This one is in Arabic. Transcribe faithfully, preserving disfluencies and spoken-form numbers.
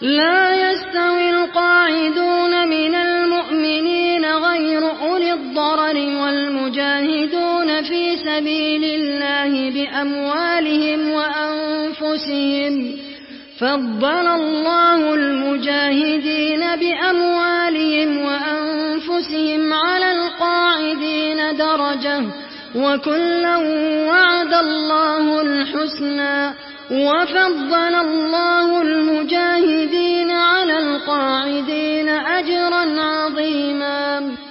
لا يستوي القاعدون من المؤمنين غير أولي الضرر والمجاهدون في سبيل الله بأموالهم وأنفسهم فضل الله المجاهدين بأموالهم وأنفسهم على القاعدين درجة وكلا وعد الله الحسنى وفضل الله المجاهدين على القاعدين أجرا عظيما.